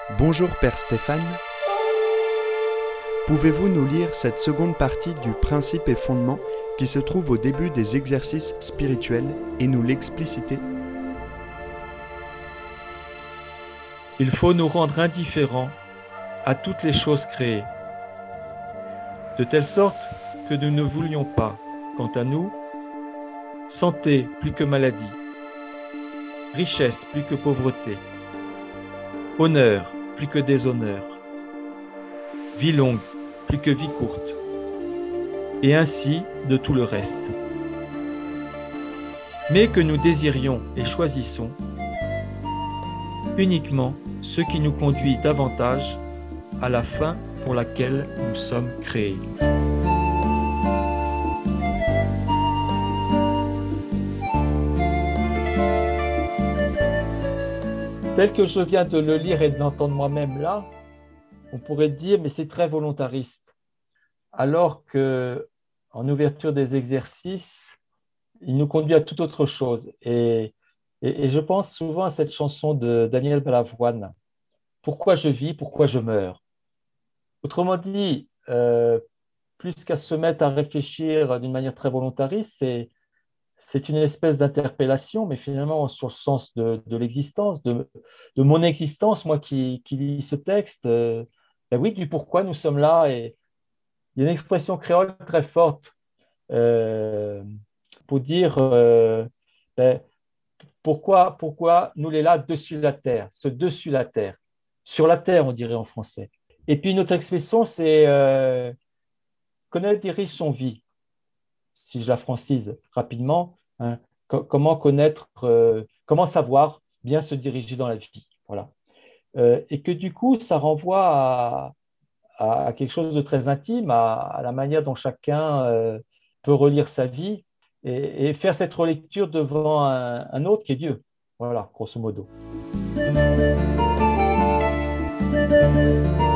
Bonjour Père Stéphane. Pouvez-vous nous lire cette seconde partie du principe et fondement qui se trouve au début des exercices spirituels et nous l'expliciter? Il faut nous rendre indifférents à toutes les choses créées, de telle sorte que nous ne voulions pas, quant à nous, santé plus que maladie, richesse plus que pauvreté, honneur plus que déshonneur, vie longue plus que vie courte, et ainsi de tout le reste. Mais que nous désirions et choisissons uniquement ce qui nous conduit davantage à la fin pour laquelle nous sommes créés. Tel que je viens de le lire et de l'entendre moi-même là, on pourrait dire, mais c'est très volontariste. Alors que, en ouverture des exercices, il nous conduit à toute autre chose. Et je pense souvent à cette chanson de Daniel Balavoine, Pourquoi je vis, pourquoi je meurs. Autrement dit, plus qu'à se mettre à réfléchir d'une manière très volontariste, c'est une espèce d'interpellation, mais finalement sur le sens de l'existence, de mon existence, moi qui lis ce texte. Ben oui, du pourquoi nous sommes là. Et il y a une expression créole très forte euh, pour dire ben, pourquoi nous les là dessus la terre, ce dessus la terre, sur la terre, on dirait en français. Et puis une autre expression, c'est connaître dirige son vie, si je la francise rapidement, hein, comment connaître, comment savoir bien se diriger dans la vie. Voilà. Et que du coup, ça renvoie à quelque chose de très intime, à la manière dont chacun peut relire sa vie et faire cette relecture devant un autre qui est Dieu. Voilà, grosso modo.